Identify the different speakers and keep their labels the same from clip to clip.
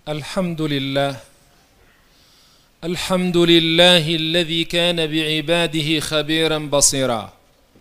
Speaker 1: الحمد لله الذي كان بعباده خبيرا بصيرا،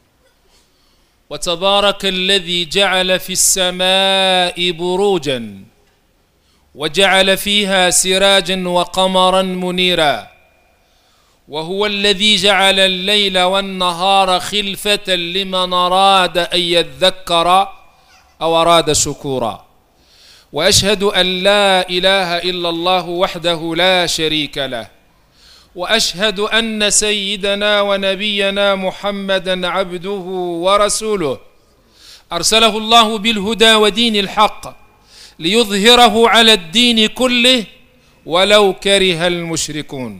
Speaker 1: وتبارك الذي جعل في السماء بروجا وجعل فيها سراجا وقمرا منيرا، وهو الذي جعل الليل والنهار خلفة لمن أراد أن يذكر أو أراد شكورا. وأشهد أن لا إله إلا الله وحده لا شريك له، وأشهد أن سيدنا ونبينا محمدا عبده ورسوله، أرسله الله بالهدى ودين الحق ليظهره على الدين كله ولو كره المشركون.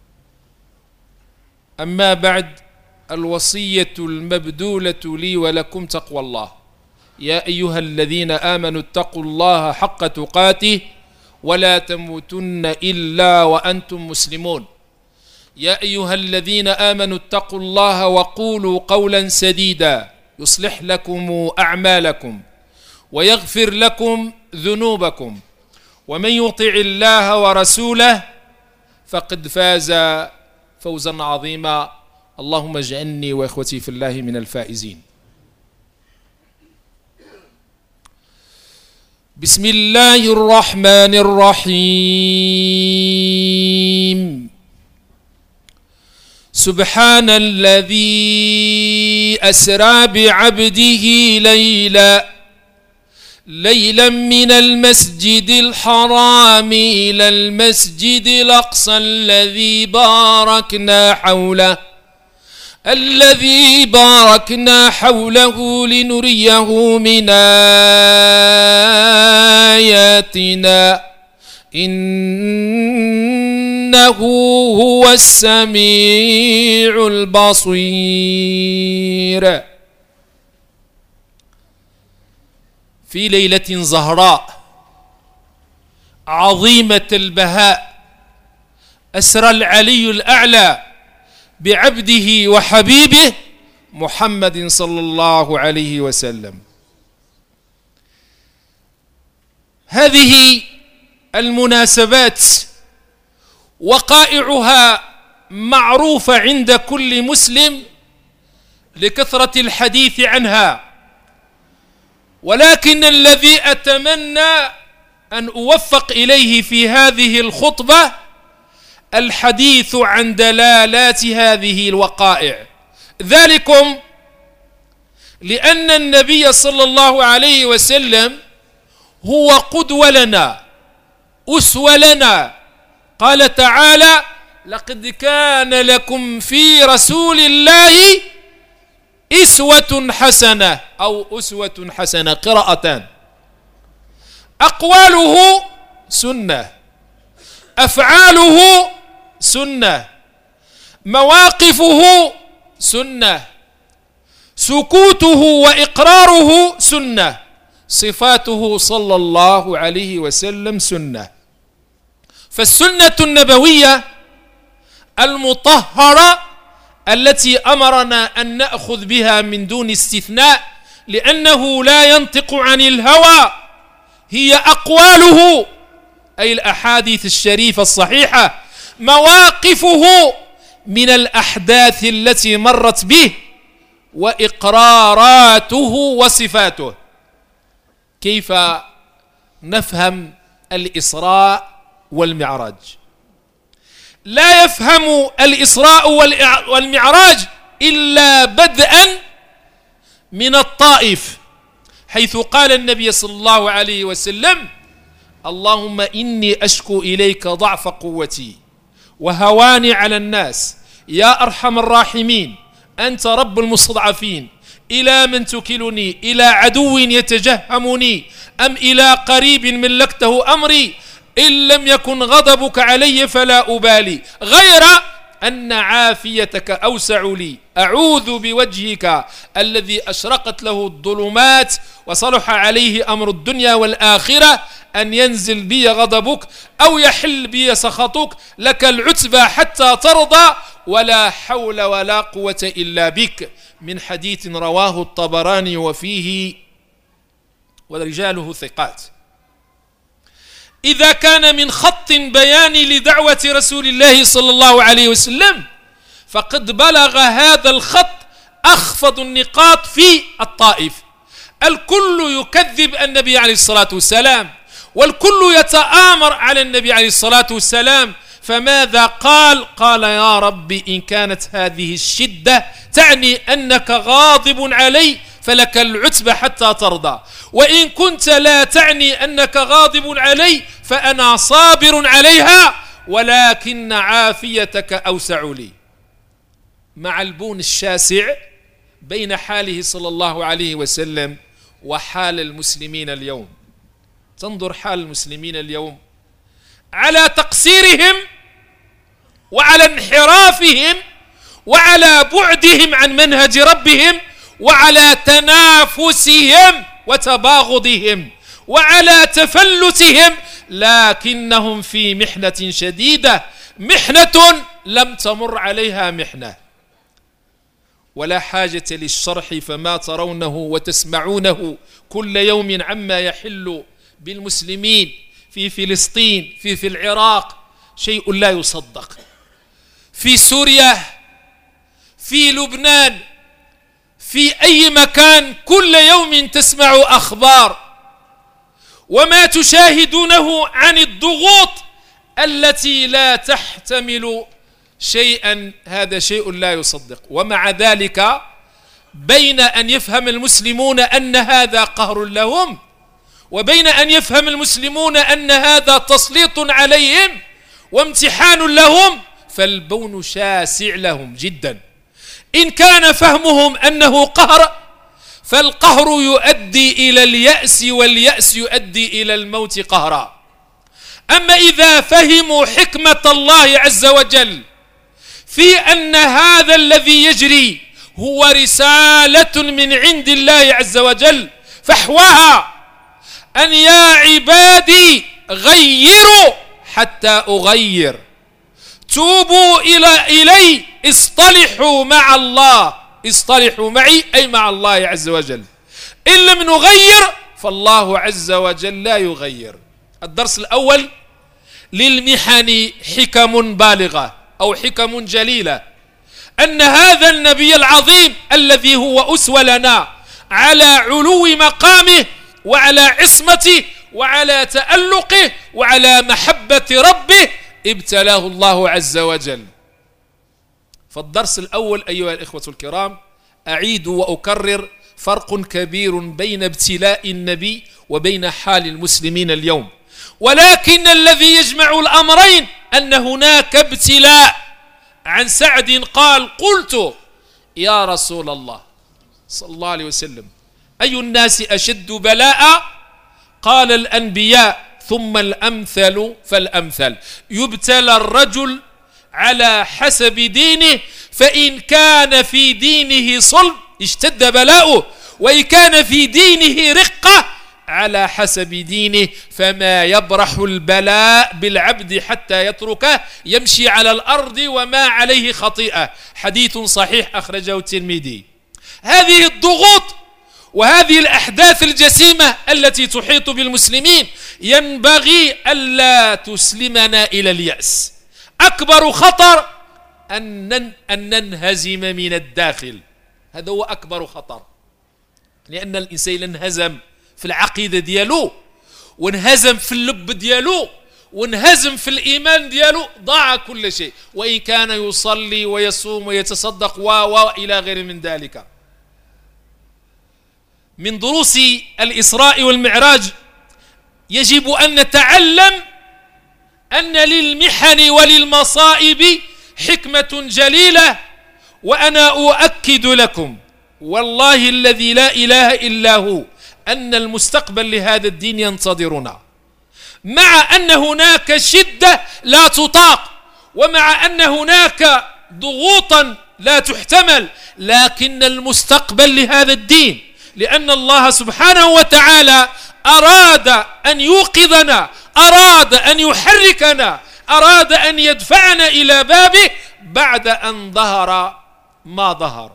Speaker 1: أما بعد، الوصية المبذولة لي ولكم تقوى الله. يا أيها الذين آمنوا اتقوا الله حق تقاته ولا تموتن إلا وأنتم مسلمون. يا أيها الذين آمنوا اتقوا الله وقولوا قولا سديدا يصلح لكم أعمالكم ويغفر لكم ذنوبكم، ومن يطع الله ورسوله فقد فاز فوزا عظيما. اللهم اجعلني وإخوتي في الله من الفائزين. بسم الله الرحمن الرحيم. سبحان الذي أسرى بعبده ليلا من المسجد الحرام إلى المسجد الأقصى الذي باركنا حوله لنريه من آياتنا إنه هو السميع البصير. في ليلة زهراء عظيمة البهاء أسرى العلي الأعلى بعبده وحبيبه محمد صلى الله عليه وسلم. هذه المناسبات وقائعها معروفة عند كل مسلم لكثرة الحديث عنها، ولكن الذي أتمنى أن أوفق إليه في هذه الخطبة الحديث عن دلالات هذه الوقائع، ذلكم لأن النبي صلى الله عليه وسلم هو قدوة لنا، أسوة لنا. قال تعالى: لقد كان لكم في رسول الله أسوة حسنة أو أسوة حسنة، قراءتان. أقواله سنة، أفعاله سنة، مواقفه سنة، سكوته وإقراره سنة، صفاته صلى الله عليه وسلم سنة. فالسنة النبوية المطهرة التي أمرنا أن نأخذ بها من دون استثناء، لأنه لا ينطق عن الهوى، هي أقواله أي الأحاديث الشريفة الصحيحة، مواقفه من الأحداث التي مرت به، وإقراراته وصفاته. كيف نفهم الإسراء والمعراج؟ لا يفهم الإسراء والمعراج إلا بدءا من الطائف، حيث قال النبي صلى الله عليه وسلم: اللهم إني أشكو إليك ضعف قوتي وهواني على الناس، يا أرحم الراحمين، أنت رب المستضعفين، إلى من تكلني؟ إلى عدو يتجهمني أم إلى قريب ملكته أمري؟ إن لم يكن غضبك علي فلا أبالي، غير أن عافيتك أوسع لي، أعوذ بوجهك الذي أشرقت له الظلمات وصلح عليه أمر الدنيا والآخرة أن ينزل بي غضبك أو يحل بي سخطك، لك العتبى حتى ترضى، ولا حول ولا قوة إلا بك. من حديث رواه الطبراني وفيه ورجاله ثقات. إذا كان من خط بياني لدعوة رسول الله صلى الله عليه وسلم، فقد بلغ هذا الخط أخفض النقاط في الطائف. الكل يكذب النبي عليه الصلاة والسلام، والكل يتآمر على النبي عليه الصلاة والسلام. فماذا قال؟ قال يا رب إن كانت هذه الشدة تعني أنك غاضب علي فلك العتبى حتى ترضى، وإن كنت لا تعني أنك غاضب علي فأنا صابر عليها، ولكن عافيتك أوسع لي. مع البون الشاسع بين حاله صلى الله عليه وسلم وحال المسلمين اليوم. تنظر حال المسلمين اليوم على تقصيرهم وعلى انحرافهم وعلى بعدهم عن منهج ربهم وعلى تنافسهم وتباغضهم وعلى تفلتهم، لكنهم في محنة شديدة، محنة لم تمر عليها محنة. ولا حاجة للشرح، فما ترونه وتسمعونه كل يوم عما يحل بالمسلمين في فلسطين، في العراق، شيء لا يصدق. في سوريا، في لبنان، في أي مكان كل يوم تسمع أخبار، وما تشاهدونه عن الضغوط التي لا تحتمل شيئا، هذا شيء لا يصدق. ومع ذلك بين أن يفهم المسلمون أن هذا قهر لهم، وبين أن يفهم المسلمون أن هذا تسليط عليهم وامتحان لهم، فالبون شاسع لهم جدا. إن كان فهمهم أنه قهر، فالقهر يؤدي إلى اليأس، واليأس يؤدي إلى الموت قهرا. أما إذا فهموا حكمة الله عز وجل في أن هذا الذي يجري هو رسالة من عند الله عز وجل، فحواها أن يا عبادي غيروا حتى أغير، توبوا إلي، اصطلحوا مع الله، اصطلحوا معي أي مع الله عز وجل. إن لم نغير فالله عز وجل لا يغير. الدرس الأول: للمحن حكم بالغة أو حكم جليلة، أن هذا النبي العظيم الذي هو أسوة لنا على علو مقامه وعلى عصمته وعلى تألقه وعلى محبة ربه ابتلاه الله عز وجل. فالدرس الأول أيها الإخوة الكرام، أعيد وأكرر، فرق كبير بين ابتلاء النبي وبين حال المسلمين اليوم، ولكن الذي يجمع الأمرين أن هناك ابتلاء. عن سعد قال: قلت يا رسول الله صلى الله عليه وسلم أي الناس أشد بلاء؟ قال: الأنبياء، ثم الأمثل فالأمثل. يبتلى الرجل على حسب دينه، فإن كان في دينه صلب اشتد بلاؤه، وإن كان في دينه رقة على حسب دينه فما يبرح البلاء بالعبد حتى يتركه يمشي على الأرض وما عليه خطيئة. حديث صحيح أخرجه الترمذي. هذه الضغوط وهذه الأحداث الجسيمة التي تحيط بالمسلمين ينبغي ألا تسلمنا إلى اليأس. أكبر خطر أن ننهزم من الداخل، هذا هو أكبر خطر، لأن الإنسان انهزم في العقيدة ديالو، وانهزم في اللب ديالو، وانهزم في الإيمان ديالو، ضاع كل شيء، وإن كان يصلي ويصوم ويتصدق وإلى غير من ذلك. من دروس الإسراء والمعراج يجب أن نتعلم أن للمحن وللمصائب حكمة جليلة. وأنا أؤكد لكم والله الذي لا إله إلا هو أن المستقبل لهذا الدين ينتظرنا، مع أن هناك شدة لا تطاق، ومع أن هناك ضغوطا لا تحتمل، لكن المستقبل لهذا الدين، لأن الله سبحانه وتعالى أراد أن يوقظنا، أراد أن يحركنا، أراد أن يدفعنا إلى بابه بعد أن ظهر ما ظهر.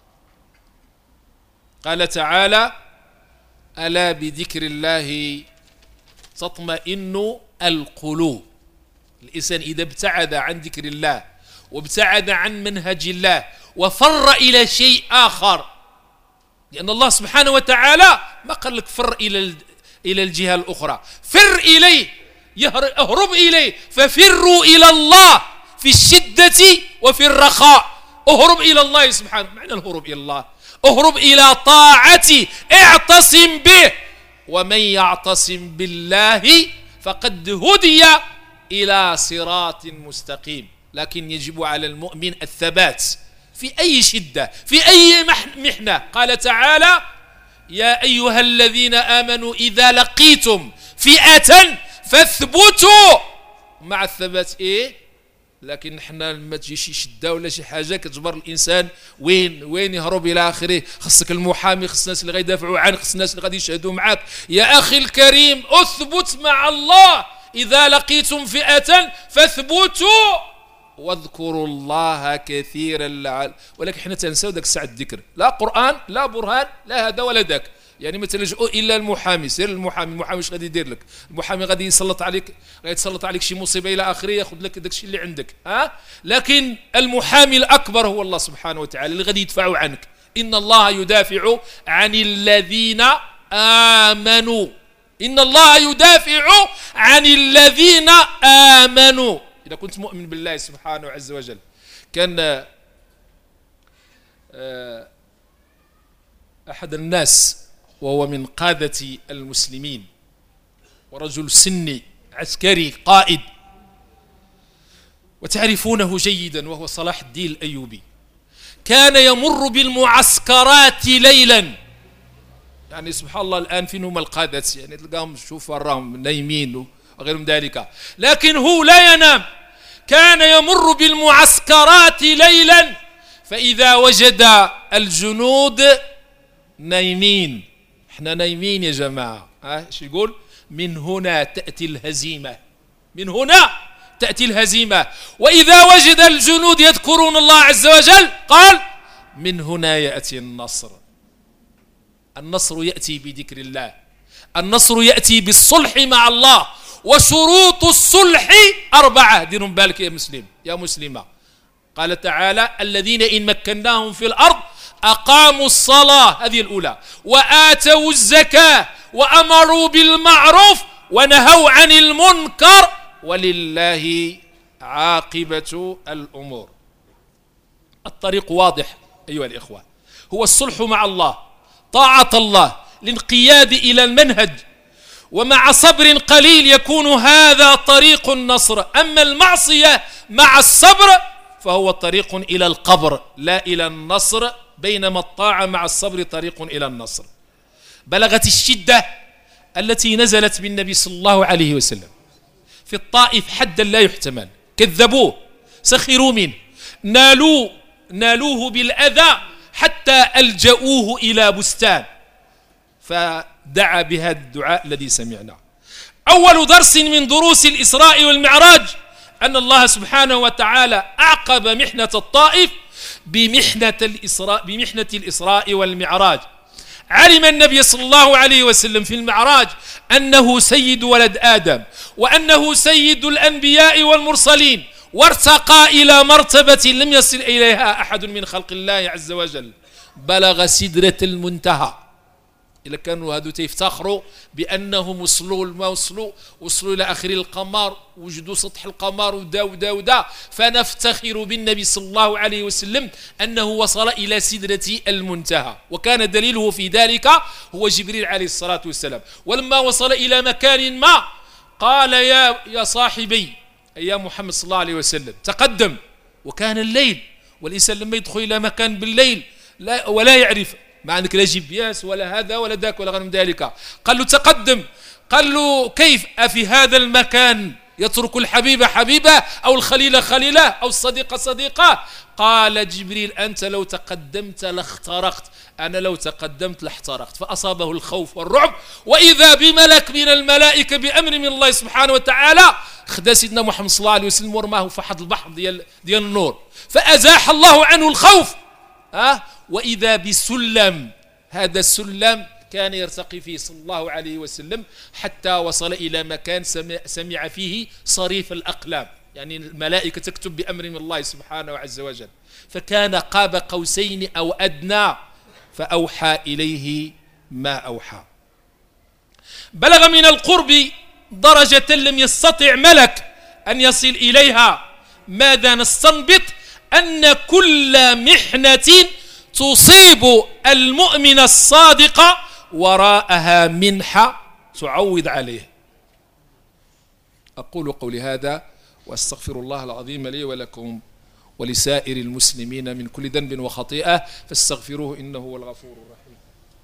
Speaker 1: قال تعالى: ألا بذكر الله تطمئن القلوب. الإنسان إذا ابتعد عن ذكر الله وابتعد عن منهج الله وفر إلى شيء آخر، لأن الله سبحانه وتعالى ما قال لك فر إلى الجهة الأخرى، فر إليه، اهرب إليه، ففروا إلى الله في الشدة وفي الرخاء. اهرب إلى الله سبحانه، معنى الهروب إلى الله اهرب إلى طاعتي، اعتصم به، ومن يعتصم بالله فقد هدي إلى صراط مستقيم. لكن يجب على المؤمن الثبات في أي شدة، في أي محنة. قال تعالى: يا أيها الذين آمنوا إذا لقيتم فئة فاثبتوا. مع الثبات إيه؟ لكن نحن لما تجي شي شده ولا شي حاجه كتجبر الانسان وين يهرب الى اخره. خصك المحامي، خص الناس اللي غيدافعوا عنك، خص الناس اللي غادي يشهدوا معك. يا اخي الكريم، اثبت مع الله. اذا لقيتم فئه فاثبتوا واذكروا الله كثيرا ولكن حنا تنساو داك الساعه الذكر. لا قران، لا برهان، لا هذا ولا ذاك. يعني ما تلجؤوا الا المحامي. سير المحامي، المحامي واش غادي يدير لك؟ المحامي غادي يسلط عليك شي مصيبه الى اخره، ياخذ لك داك الشيء اللي عندك. لكن المحامي الاكبر هو الله سبحانه وتعالى اللي غادي يدفع عنك. ان الله يدافع عن الذين امنوا. ان الله يدافع عن الذين امنوا. اذا كنت مؤمن بالله سبحانه عز وجل. كان احد الناس وهو من قادة المسلمين ورجل سني عسكري قائد وتعرفونه جيدا، وهو صلاح الدين الأيوبي. كان يمر بالمعسكرات ليلا. يعني سبحان الله الآن فين هم القادة؟ يعني تلقاهم شوف راهم نايمين وغير من ذلك، لكن هو لا ينام. كان يمر بالمعسكرات ليلا فإذا وجد الجنود نايمين. احنا نايمين يا جماعة. ايش يقول؟ من هنا تأتي الهزيمة، من هنا تأتي الهزيمة. وإذا وجد الجنود يذكرون الله عز وجل قال: من هنا يأتي النصر. النصر يأتي بذكر الله، النصر يأتي بالصلح مع الله. وشروط الصلح 4. ديروا بالك يا مسلم يا مسلمة. قال تعالى: الذين إن مكناهم في الأرض أقاموا الصلاة، هذه الأولى، وآتوا الزكاة، وأمروا بالمعروف، ونهوا عن المنكر، ولله عاقبة الأمور. الطريق واضح أيها الإخوة، هو الصلح مع الله، طاعة الله، الانقياد إلى المنهج، ومع صبر قليل يكون هذا طريق النصر. أما المعصية مع الصبر فهو طريق إلى القبر لا إلى النصر، بينما الطاعة مع الصبر طريق إلى النصر. بلغت الشدة التي نزلت بالنبي صلى الله عليه وسلم في الطائف حدا لا يحتمل. كذبوه، سخروا منه، نالوه بالأذى حتى ألجأوه إلى بستان، فدعا بهذا الدعاء الذي سمعنا. أول درس من دروس الإسراء والمعراج أن الله سبحانه وتعالى أعقب محنة الطائف بمحنة الإسراء والمعراج. علم النبي صلى الله عليه وسلم في المعراج أنه سيد ولد آدم، وأنه سيد الأنبياء والمرسلين، وارتقى إلى مرتبة لم يصل إليها أحد من خلق الله عز وجل. بلغ سدرة المنتهى. إلا كانوا هادو تيفتخروا بأنهم وصلوا إلى آخر القمر، وجدوا سطح القمر ودا فنفتخر بالنبي صلى الله عليه وسلم أنه وصل إلى سدرة المنتهى. وكان دليله في ذلك هو جبريل عليه الصلاة والسلام. ولما وصل إلى مكان ما قال: يا صاحبي، يا محمد صلى الله عليه وسلم، تقدم. وكان الليل، والإنسان لما يدخل إلى مكان بالليل ولا يعرف، ما عندك لا جي بي اس ولا هذا ولا ذاك ولا غير من ذلك. قال له: تقدم. قال له: كيف؟ أفي هذا المكان يترك الحبيب حبيبه، أو الخليل خليله، أو الصديق صديقه؟ قال جبريل: أنت لو تقدمت لاخترقت، أنا لو تقدمت لاحترقت. فأصابه الخوف والرعب، وإذا بملك من الملائكة بأمر من الله سبحانه وتعالى خدا سيدنا محمد صلى الله عليه وسلم ورماه في حد البحر ديال النور، فأزاح الله عنه الخوف. وإذا بسلم، هذا السلم كان يرتقي فيه صلى الله عليه وسلم حتى وصل إلى مكان سمع فيه صريف الأقلام، يعني الملائكة تكتب بأمر من الله سبحانه عز وجل، فكان قاب قوسين أو أدنى فأوحى إليه ما أوحى. بلغ من القرب درجة لم يستطع ملك أن يصل إليها. ماذا نستنبط؟ أن كل محنة تصيب المؤمن الصادق وراءها منحة تعوض عليه. أقول قولي هذا وأستغفر الله العظيم لي ولكم ولسائر المسلمين من كل ذنب وخطيئة فاستغفروه إنه هو الغفور الرحيم.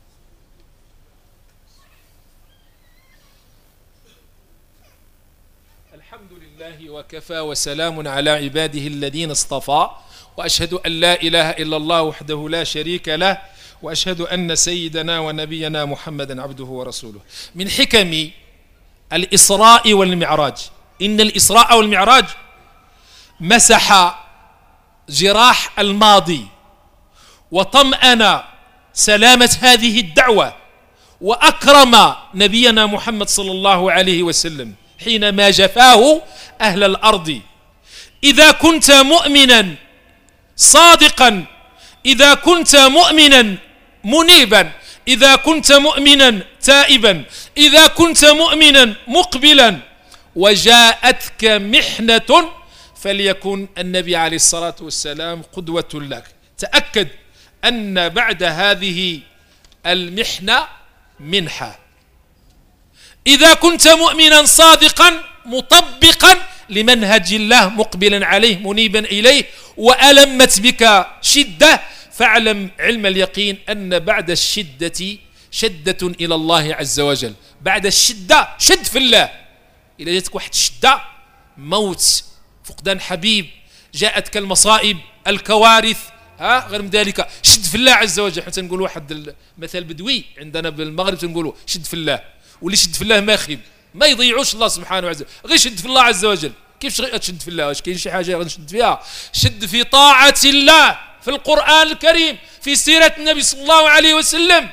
Speaker 1: الحمد لله وكفى وسلام على عباده الذين اصطفى، وأشهد أن لا إله إلا الله وحده لا شريك له، وأشهد أن سيدنا ونبينا محمدا عبده ورسوله. من حكم الإسراء والمعراج إن الإسراء والمعراج مسح جراح الماضي وطمأن سلامة هذه الدعوة، وأكرم نبينا محمد صلى الله عليه وسلم حينما جفاه أهل الأرض. إذا كنت مؤمنا صادقا، إذا كنت مؤمنا منيبا، إذا كنت مؤمنا تائبا، إذا كنت مؤمنا مقبلا وجاءتك محنة فليكن النبي عليه الصلاة والسلام قدوة لك. تأكد أن بعد هذه المحنة منحة. إذا كنت مؤمنا صادقا مطبقا لمنهج الله مقبلا عليه منيبا إليه وألمت بك شدة، فاعلم علم اليقين أن بعد الشدة شدة إلى الله عز وجل. بعد الشدة شد في الله. إذا جاتك واحد الشدة، موت، فقدان حبيب، جاءتك المصائب، الكوارث، غير من ذلك، شد في الله عز وجل. حتى نقول واحد المثل بدوي عندنا بالمغرب تنقولوا شد في الله، واللي شد في الله ما يخيب، ما يضيعوش الله سبحانه وتعالى، غير شد في الله عز وجل. كيف تشد في الله؟ واش كاين شي حاجه غنشد فيها؟ شد في طاعة الله، في القرآن الكريم، في سيرة النبي صلى الله عليه وسلم.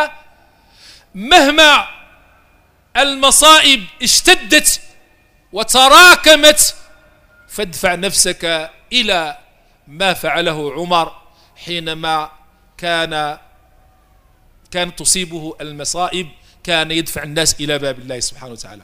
Speaker 1: مهما المصائب اشتدت وتراكمت فادفع نفسك إلى ما فعله عمر حينما كان تصيبه المصائب، كان يدفع الناس إلى باب الله سبحانه وتعالى.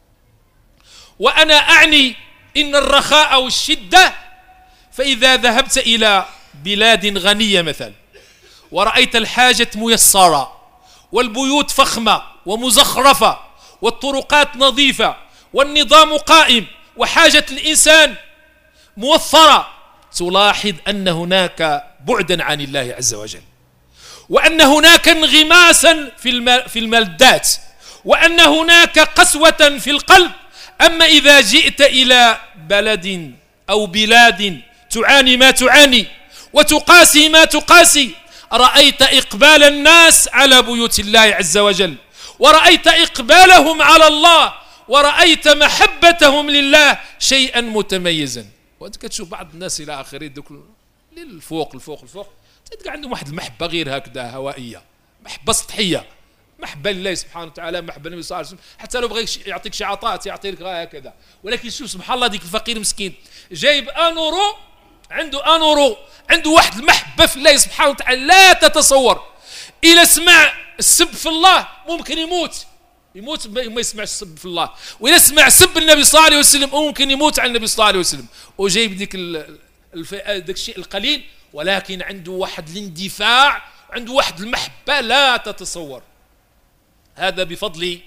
Speaker 1: وأنا أعني إن الرخاء والشدة، فإذا ذهبت إلى بلاد غنية مثلا ورأيت الحاجة ميسرة والبيوت فخمة ومزخرفة والطرقات نظيفة والنظام قائم وحاجة الإنسان موفرة، تلاحظ أن هناك بعدا عن الله عز وجل، وأن هناك انغماسا في الملذات، وأن هناك قسوة في القلب. أما إذا جئت إلى بلد أو بلاد تعاني ما تعاني وتقاسي ما تقاسي، رأيت إقبال الناس على بيوت الله عز وجل، ورأيت إقبالهم على الله، ورأيت محبتهم لله شيئا متميزا. وأنت كتشوف بعض الناس إلى آخره دوك للفوق الفوق الفوق، تلقى عندهم واحد المحبة غير هكذا هوائية، محبة سطحية، محبة لله سبحانه وتعالى، محبة للنبي صلى الله عليه وسلم. حتى لو بغى يعطيك شي عطاء يعطيك هكذا، ولكن شوف سبحان الله ديك الفقير مسكين جايب أنورو، عنده أنورو، عنده واحد المحبة في الله سبحانه وتعالى لا تتصور. إلى سمع السب في الله ممكن يموت ما يسمع السب في الله، وإذا سمع سب النبي صلى الله عليه وسلم ممكن يموت على النبي صلى الله عليه وسلم. وجايب ديك الشيء القليل، ولكن عنده واحد الاندفاع، عنده واحد المحبة لا تتصور. هذا بفضل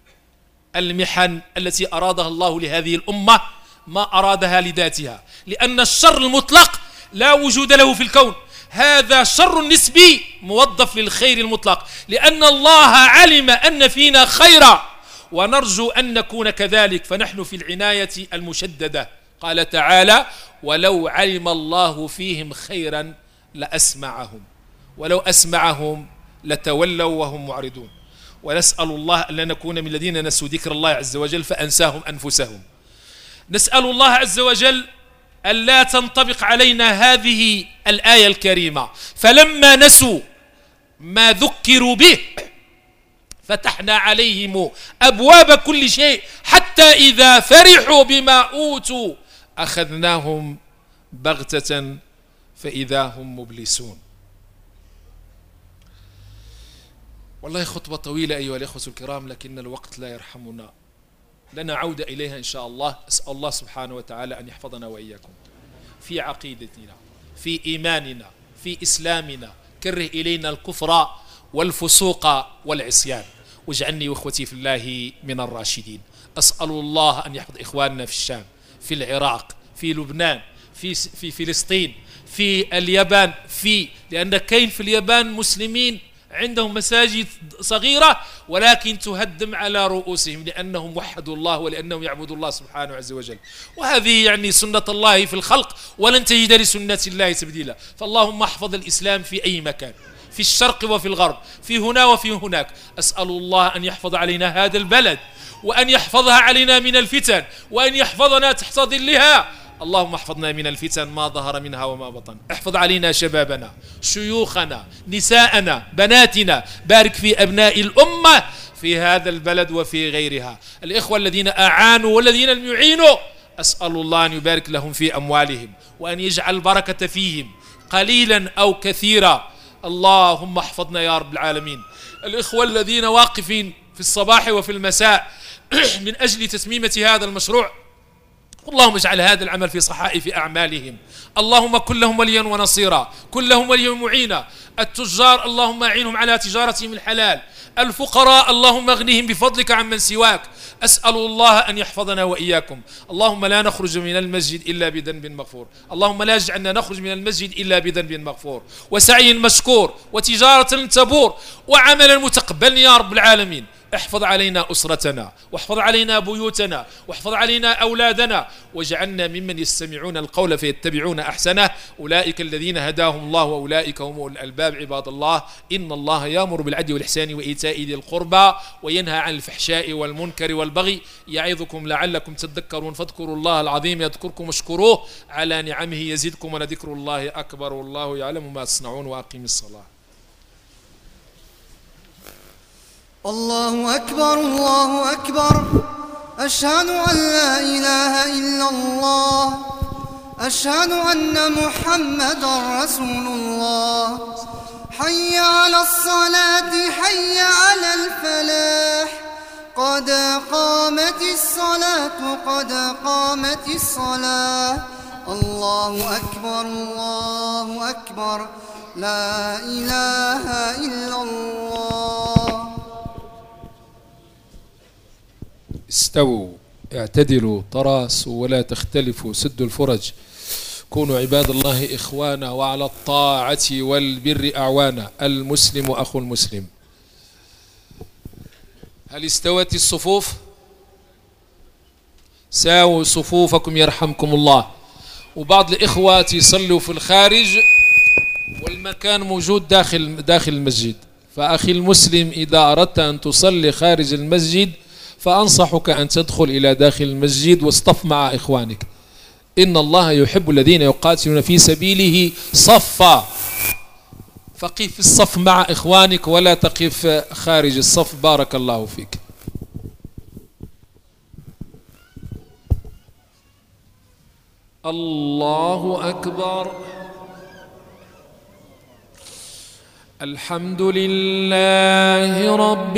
Speaker 1: المحن التي أرادها الله لهذه الأمة، ما أرادها لذاتها، لأن الشر المطلق لا وجود له في الكون. هذا شر نسبي موظف للخير المطلق، لأن الله علم أن فينا خيرا ونرجو أن نكون كذلك، فنحن في العناية المشددة. قال تعالى: ولو علم الله فيهم خيرا لأسمعهم ولو أسمعهم لتولوا وهم معرضون. ونسأل الله أن لا نكون من الذين نسوا ذكر الله عز وجل فأنساهم أنفسهم. نسأل الله عز وجل ألا تنطبق علينا هذه الآية الكريمة، فلما نسوا ما ذكروا به فتحنا عليهم أبواب كل شيء حتى إذا فرحوا بما أوتوا أخذناهم بغتة فإذا هم مبلسون. والله خطبة طويلة أيها الإخوة الكرام، لكن الوقت لا يرحمنا، لنا عودة إليها إن شاء الله. أسأل الله سبحانه وتعالى أن يحفظنا وإياكم في عقيدتنا، في إيماننا، في إسلامنا. كره إلينا الكفر والفسوق والعصيان، واجعلني وإخوتي في الله من الراشدين. أسأل الله أن يحفظ إخواننا في الشام، في العراق، في لبنان، في فلسطين، في اليابان، لأن كاين في اليابان مسلمين عندهم مساجد صغيرة ولكن تهدم على رؤوسهم لأنهم وحدوا الله ولأنهم يعبدوا الله سبحانه عز وجل. وهذه يعني سنة الله في الخلق ولن تجد لسنة الله تبديلا. فاللهم احفظ الإسلام في أي مكان، في الشرق وفي الغرب، في هنا وفي هناك. أسأل الله أن يحفظ علينا هذا البلد، وأن يحفظها علينا من الفتن، وأن يحفظنا تحت ظلها. اللهم احفظنا من الفتن ما ظهر منها وما بطن. احفظ علينا شبابنا، شيوخنا، نساءنا، بناتنا. بارك في أبناء الأمة في هذا البلد وفي غيرها. الإخوة الذين أعانوا والذين لم يعينوا، أسأل الله أن يبارك لهم في أموالهم وأن يجعل البركة فيهم قليلا أو كثيرا. اللهم احفظنا يا رب العالمين. الإخوة الذين واقفين في الصباح وفي المساء من أجل تتميمة هذا المشروع، اللهم اجعل هذا العمل في صحائف أعمالهم. اللهم كن لهم وليا ونصيرا، كن لهم وليا معينا. التجار اللهم أعينهم على تجارتهم الحلال. الفقراء اللهم اغنهم بفضلك عمن سواك. أسأل الله أن يحفظنا وإياكم. اللهم لا نخرج من المسجد إلا بذنب مغفور، اللهم لا يجعلنا نخرج من المسجد إلا بذنب مغفور، وسعي مشكور، وتجارة تبور، وعملا متقبلا يا رب العالمين. احفظ علينا أسرتنا، واحفظ علينا بيوتنا، واحفظ علينا أولادنا، واجعلنا ممن يستمعون القول فيتبعون أحسنه. أولئك الذين هداهم الله وأولئك هم أولو الألباب. عباد الله، إن الله يأمر بالعدل والإحسان وإيتاء ذي القربى وينهى عن الفحشاء والمنكر والبغي يعظكم لعلكم تذكرون. فاذكروا الله العظيم يذكركم واشكروه على نعمه يزدكم ولذكر الله أكبر والله يعلم ما تصنعون. وأقيم الصلاة.
Speaker 2: الله أكبر الله أكبر، أشهد أن لا إله إلا الله، أشهد أن محمدا رسول الله. حي على الصلاة، حي على الفلاح، قد قامت الصلاة، قد قامت الصلاة. الله أكبر الله أكبر، لا إله إلا الله.
Speaker 1: استووا، اعتدلوا، تراصوا ولا تختلفوا، سدوا الفرج، كونوا عباد الله إخوانا، وعلى الطاعة والبر أعوانا. المسلم أخو المسلم. هل استوت الصفوف؟ ساووا صفوفكم يرحمكم الله. وبعض الإخوة يصلوا في الخارج والمكان موجود داخل المسجد. فأخي المسلم، إذا أردت أن تصلي خارج المسجد فأنصحك أن تدخل إلى داخل المسجد واصطف مع إخوانك. إن الله يحب الذين يقاتلون في سبيله صفا. فقف في الصف مع إخوانك ولا تقف خارج الصف. بارك الله فيك. الله أكبر. الحمد لله رب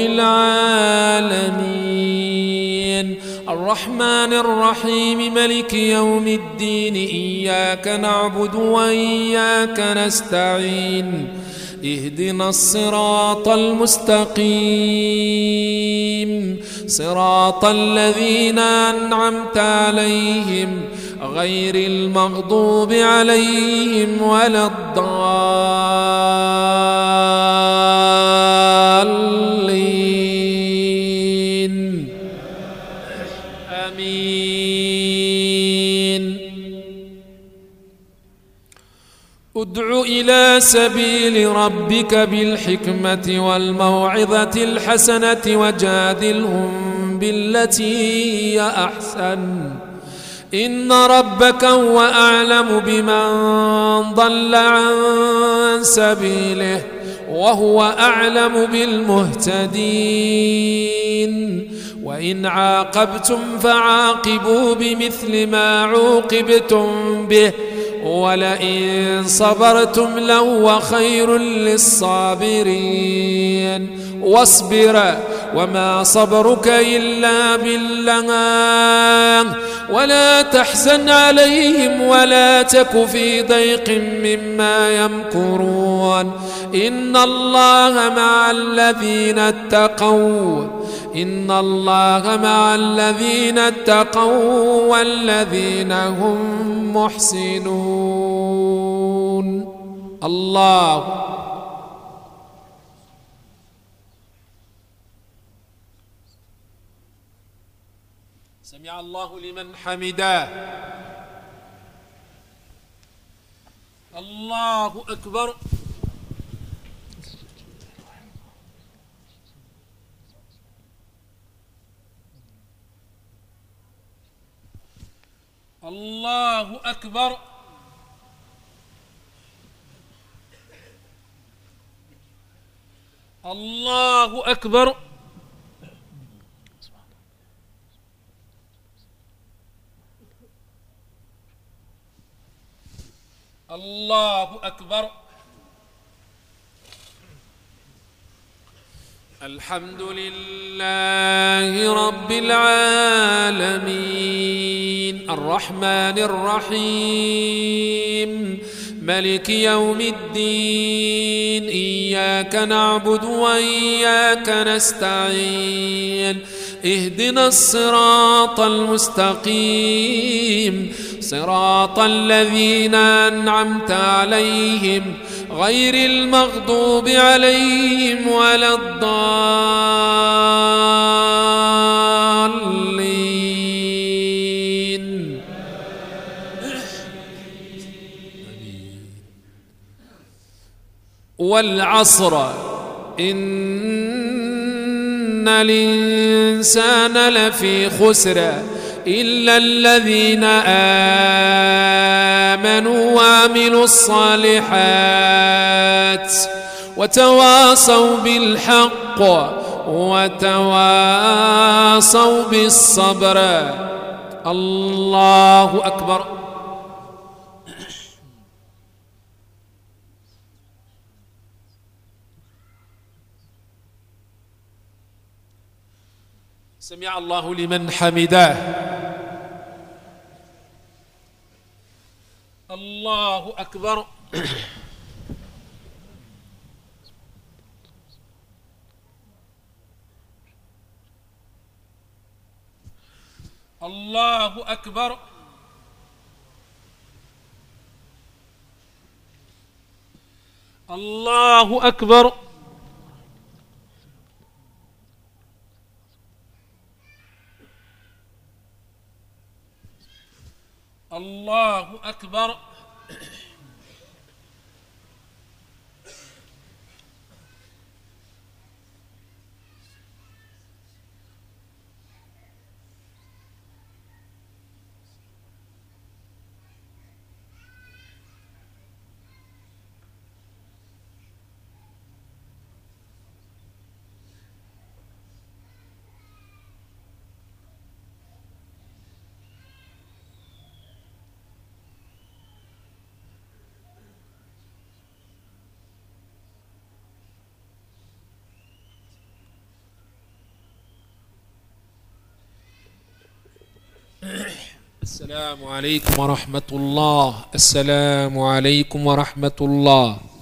Speaker 1: العالمين، الرحمن الرحيم، ملك يوم الدين. إياك نعبد وإياك نستعين، اهدنا الصراط المستقيم، صراط الذين أنعمت عليهم غير المغضوب عليهم ولا الضالين. آمين. ادع إلى سبيل ربك بالحكمة والموعظة الحسنة وجادلهم بالتي هي أحسن، إن ربك هو أعلم بمن ضل عن سبيله وهو أعلم بالمهتدين وإن عاقبتم فعاقبوا بمثل ما عوقبتم به ولئن صبرتم لهو خير للصابرين واصبر وما صبرك إلا بالله ولا تحزن عليهم ولا تك في ضيق مما يمكرون إن الله مع الذين اتقوا والذين هم محسنون. الله سمع الله لمن حمده. الله أكبر. الله أكبر. الله أكبر. الله أكبر. الحمد لله رب العالمين الرحمن الرحيم ملك يوم الدين إياك نعبد وإياك نستعين اهدنا الصراط المستقيم صراط الذين أنعمت عليهم غير المغضوب عليهم ولا الضالين. والعصر إن الإنسان لفي خسر إلا الذين آمنوا وعملوا الصالحات وتواصوا بالحق وتواصوا بالصبر. الله أكبر. سمع الله لمن حمده. الله أكبر. الله أكبر. الله أكبر. الله أكبر. السلام عليكم ورحمة الله. السلام عليكم ورحمة الله.